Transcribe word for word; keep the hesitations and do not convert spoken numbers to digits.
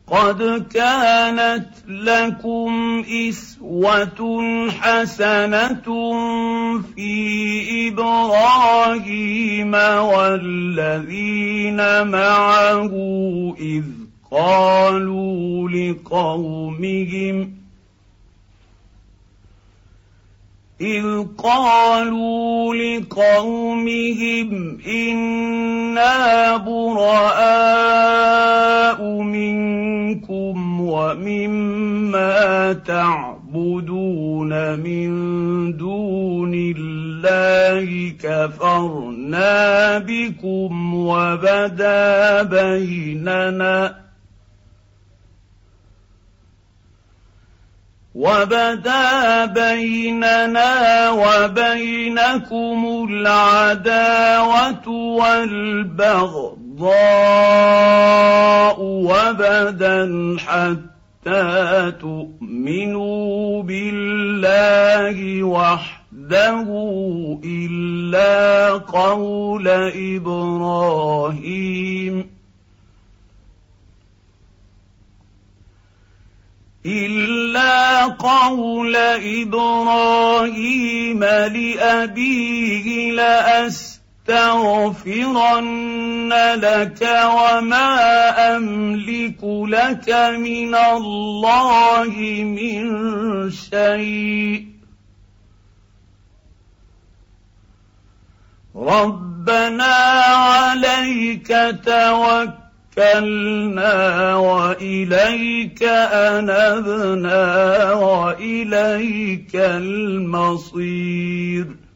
قد كانت لكم إسوة حسنة في إبراهيم والذين معه إذ قالوا لقومهم إذ قالوا لقومهم إنا براء منكم ومما تعبدون من دون الله كفرنا بكم وبدا بيننا وبدا بيننا وبينكم العداوة والبغضاء وبدا حتى تؤمنوا بالله وحده إلا قول إبراهيم إلا قول إبراهيم لأبيه لأستغفرن لك وما أملك لك من الله من شيء ربنا عليك توكلنا توكلنا وإليك أنبنا وإليك المصير.